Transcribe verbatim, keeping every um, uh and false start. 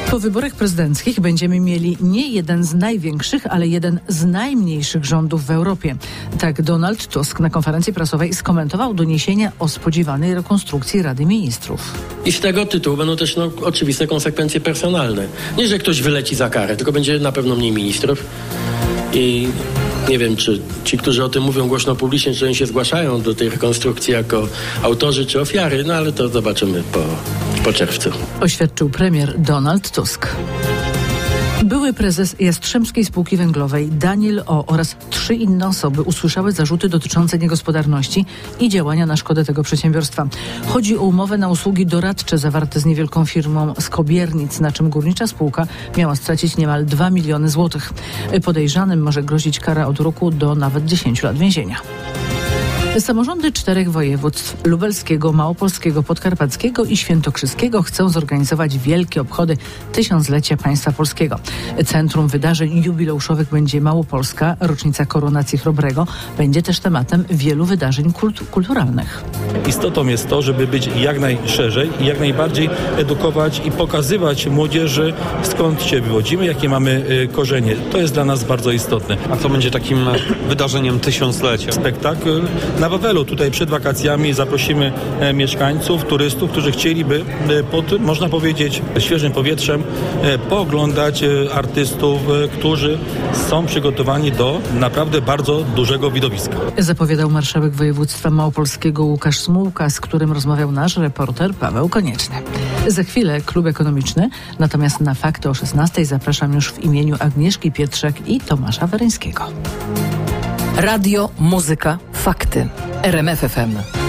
Po wyborach prezydenckich będziemy mieli nie jeden z największych, ale jeden z najmniejszych rządów w Europie. Tak Donald Tusk na konferencji prasowej skomentował doniesienia o spodziewanej rekonstrukcji Rady Ministrów. I z tego tytułu będą też no, oczywiste konsekwencje personalne. Nie, że ktoś wyleci za karę, tylko będzie na pewno mniej ministrów. I nie wiem, czy ci, którzy o tym mówią głośno publicznie, czy oni się zgłaszają do tej rekonstrukcji jako autorzy czy ofiary, no ale to zobaczymy po, po czerwcu. Oświadczył premier Donald Tusk. Były prezes Jastrzębskiej Spółki Węglowej Daniel O. oraz trzy inne osoby usłyszały zarzuty dotyczące niegospodarności i działania na szkodę tego przedsiębiorstwa. Chodzi o umowę na usługi doradcze zawarte z niewielką firmą Skobiernic, na czym górnicza spółka miała stracić niemal dwa miliony złotych. Podejrzanym może grozić kara od roku do nawet dziesięciu lat więzienia. Samorządy czterech województw lubelskiego, małopolskiego, podkarpackiego i świętokrzyskiego chcą zorganizować wielkie obchody tysiąclecia państwa polskiego. Centrum wydarzeń jubileuszowych będzie Małopolska, rocznica koronacji Chrobrego. Będzie też tematem wielu wydarzeń kultu- kulturalnych. Istotą jest to, żeby być jak najszerzej i jak najbardziej edukować i pokazywać młodzieży, skąd się wywodzimy, jakie mamy korzenie. To jest dla nas bardzo istotne. A co będzie takim wydarzeniem tysiąclecia? Spektakl na Wawelu. Tutaj przed wakacjami zaprosimy e, mieszkańców, turystów, którzy chcieliby e, pod, można powiedzieć, świeżym powietrzem e, pooglądać e, artystów, e, którzy są przygotowani do naprawdę bardzo dużego widowiska. Zapowiadał marszałek województwa małopolskiego Łukasz Smułka, z którym rozmawiał nasz reporter Paweł Konieczny. Za chwilę klub ekonomiczny, natomiast na fakty o szesnastej zapraszam już w imieniu Agnieszki Pietrzak i Tomasza Weryńskiego. Radio, muzyka, fakty. R M F F M.